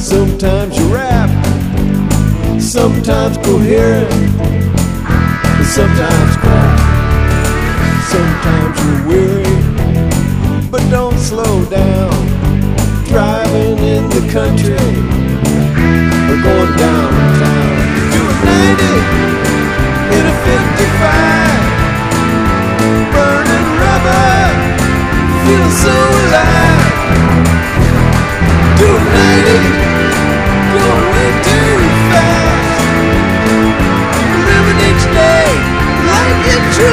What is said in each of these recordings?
Sometimes you rap, sometimes coherent, and sometimes crap. Sometimes you're weary, but don't slow down. Driving in the country or going downtown. Do a 90 in a 55, burning rubber, feeling so alive. Do a 90, going way too fast, living each day like it's your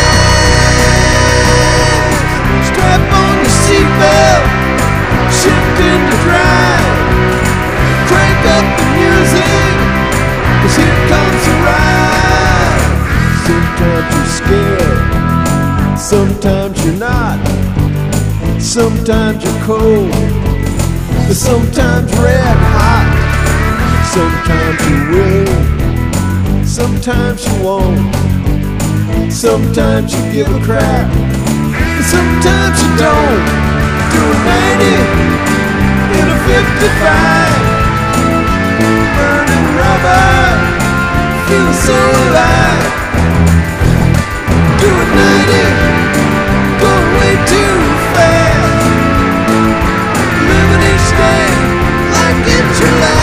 last. Strap on your seatbelt, shift into drive, crank up the music, 'cause here comes the ride. Sometimes you're scared, sometimes you're not, sometimes you're cold, but sometimes red hot. Sometimes you will, sometimes you won't, sometimes you give a crap, and sometimes you don't. Do a 90 in a 55, burning rubber, feel so alive. Do a 90, going way too fast, living each day like it's your last.